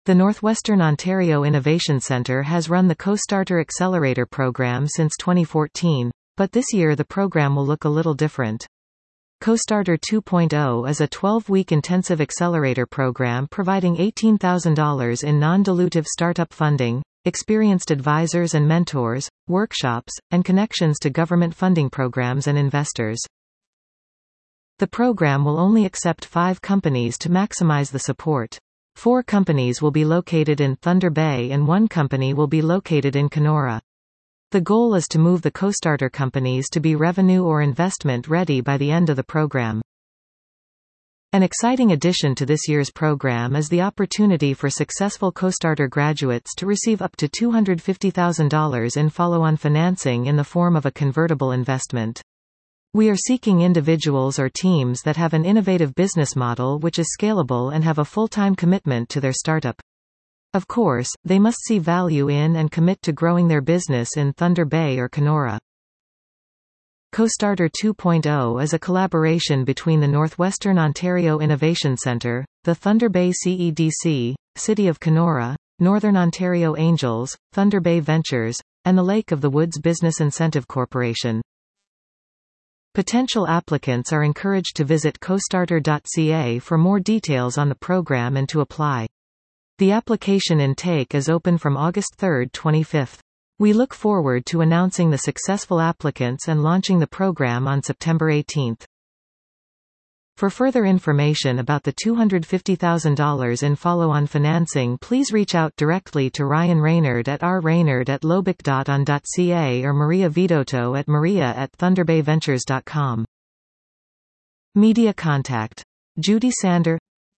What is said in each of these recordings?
The Northwestern Ontario Innovation Centre has run the CoStarter Accelerator program since 2014, but this year the program will look a little different. CoStarter 2.0 is a 12-week intensive accelerator program providing $18,000 in non-dilutive startup funding, experienced advisors and mentors, workshops, and connections to government funding programs and investors. The program will only accept 5 companies to maximize the support. 4 companies will be located in Thunder Bay and 1 company will be located in Kenora. The goal is to move the CoStarter companies to be revenue or investment ready by the end of the program. An exciting addition to this year's program is the opportunity for successful CoStarter graduates to receive up to $250,000 in follow-on financing in the form of a convertible investment. We are seeking individuals or teams that have an innovative business model which is scalable and have a full-time commitment to their startup. Of course, they must see value in and commit to growing their business in Thunder Bay or Kenora. CoStarter 2.0 is a collaboration between the Northwestern Ontario Innovation Centre, the Thunder Bay CEDC, City of Kenora, Northern Ontario Angels, Thunder Bay Ventures, and the Lake of the Woods Business Incentive Corporation. Potential applicants are encouraged to visit costarter.ca for more details on the program and to apply. The application intake is open from August 3–25. We look forward to announcing the successful applicants and launching the program on September 18. For further information about the $250,000 in follow-on financing, please reach out directly to Ryan Raynard at rraynard@lobic.on.ca or Maria Vidotto at maria@thunderbayventures.com. Media contact: Judy Sander,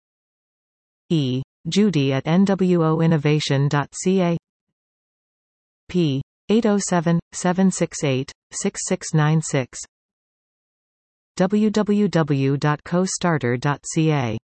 Judy@nwoinnovation.ca, p. 807-768-6696, www.costarter.ca.